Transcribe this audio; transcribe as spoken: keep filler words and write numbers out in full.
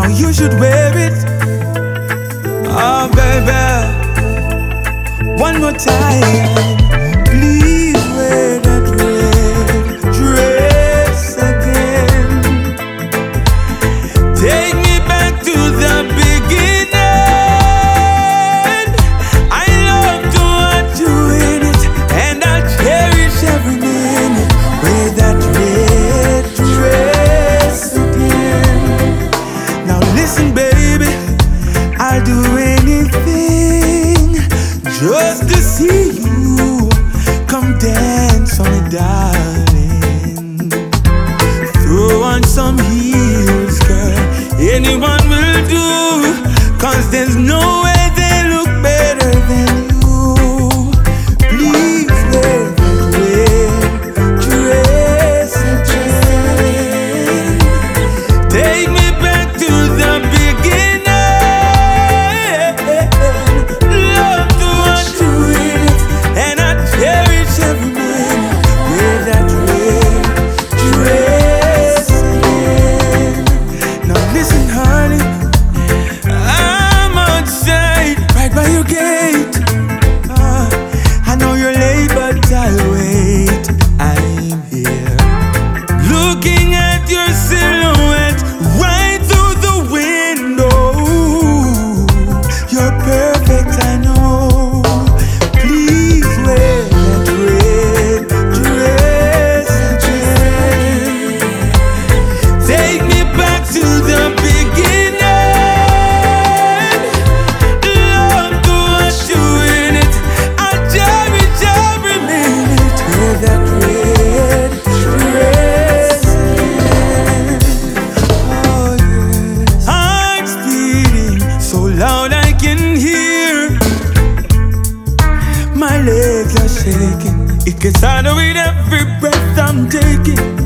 Now you should wear it. Oh baby, one more time. Please wear that red dress again. Take me back to the beginning. I love to watch you in it, and I'll cherish every minute. Wear that red dress again. Now listen, baby, I'll do anything just to see you. Come dance on it, darling. Throw on some heels, girl. Anyone will do, 'cause there's no way they look better than you. Please wear that red dress again. Take me back to the beginning. Love to watch you in it, and I cherish every minute. Wear that red dress again. Now listen, honey, I'm outside, right by your gate. Uh, I know you're late, but I'll wait. I'm here, looking at your silhouette right through the window. You're perfect, I know. Please wear that red dress again. Take me back to the beginning. Love to watch you in it. I cherish every minute. Wear that red dress again. Oh yes. Heart's beating so loud I can hear. My legs are shaking. It gets harder with every breath I'm taking.